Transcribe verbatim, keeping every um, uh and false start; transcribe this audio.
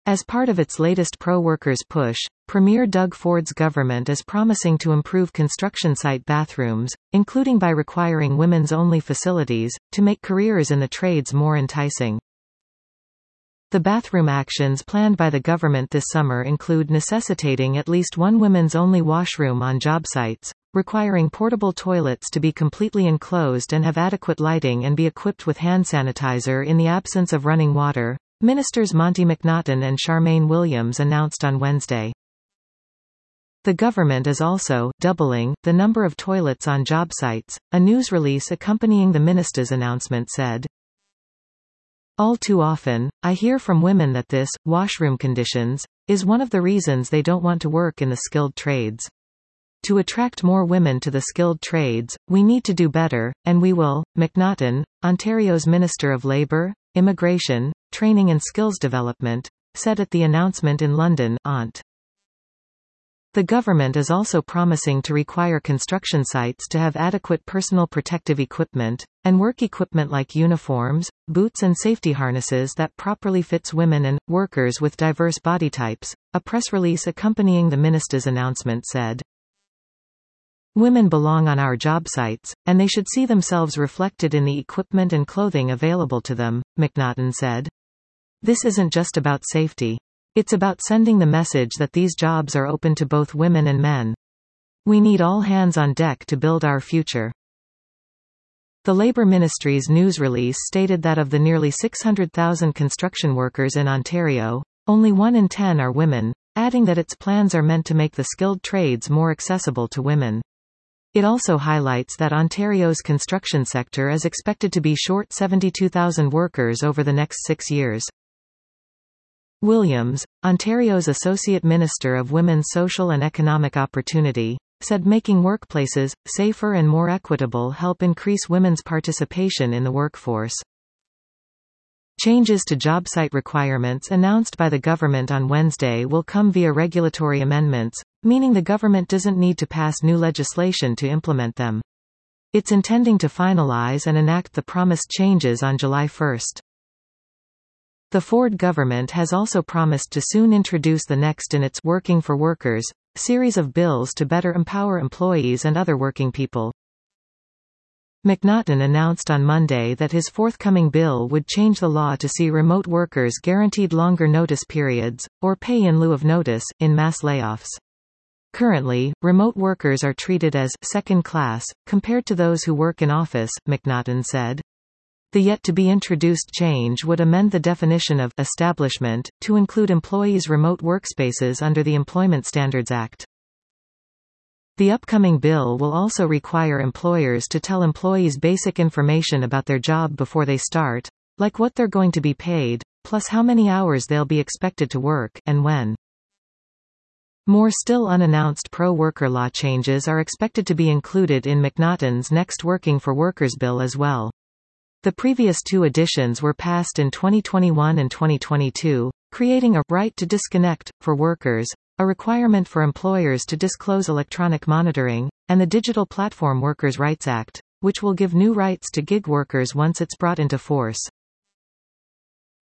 As part of its latest pro-workers push, Premier Doug Ford's government is promising to improve construction site bathrooms, including by requiring women's-only facilities, to make careers in the trades more enticing. The bathroom actions planned by the government this summer include necessitating at least one women's-only washroom on job sites, requiring portable toilets to be completely enclosed and have adequate lighting and be equipped with hand sanitizer in the absence of running water, Ministers Monty McNaughton and Charmaine Williams announced on Wednesday. The government is also doubling the number of toilets on job sites, a news release accompanying the minister's announcement said. All too often, I hear from women that this, washroom conditions, is one of the reasons they don't want to work in the skilled trades. To attract more women to the skilled trades, we need to do better, and we will, McNaughton, Ontario's Minister of Labour, Immigration, Training and Skills Development, said at the announcement in London, O N T. The government is also promising to require construction sites to have adequate personal protective equipment, and work equipment like uniforms, boots and safety harnesses that properly fits women and workers with diverse body types, a press release accompanying the minister's announcement said. Women belong on our job sites, and they should see themselves reflected in the equipment and clothing available to them, McNaughton said. This isn't just about safety. It's about sending the message that these jobs are open to both women and men. We need all hands on deck to build our future. The Labour Ministry's news release stated that of the nearly six hundred thousand construction workers in Ontario, only one in ten are women, adding that its plans are meant to make the skilled trades more accessible to women. It also highlights that Ontario's construction sector is expected to be short seventy-two thousand workers over the next six years. Williams, Ontario's Associate Minister of Women's Social and Economic Opportunity, said making workplaces safer and more equitable help increase women's participation in the workforce. Changes to job site requirements announced by the government on Wednesday will come via regulatory amendments, meaning the government doesn't need to pass new legislation to implement them. It's intending to finalize and enact the promised changes on July first. The Ford government has also promised to soon introduce the next in its Working for Workers series of bills to better empower employees and other working people. McNaughton announced on Monday that his forthcoming bill would change the law to see remote workers guaranteed longer notice periods, or pay in lieu of notice, in mass layoffs. Currently, remote workers are treated as second class, compared to those who work in office, McNaughton said. The yet-to-be-introduced change would amend the definition of establishment to include employees' remote workspaces under the Employment Standards Act. The upcoming bill will also require employers to tell employees basic information about their job before they start, like what they're going to be paid, plus how many hours they'll be expected to work, and when. More still unannounced pro-worker law changes are expected to be included in McNaughton's next Working for Workers bill as well. The previous two editions were passed in twenty twenty-one and twenty twenty-two, creating a right to disconnect for workers, a requirement for employers to disclose electronic monitoring, and the Digital Platform Workers' Rights Act, which will give new rights to gig workers once it's brought into force.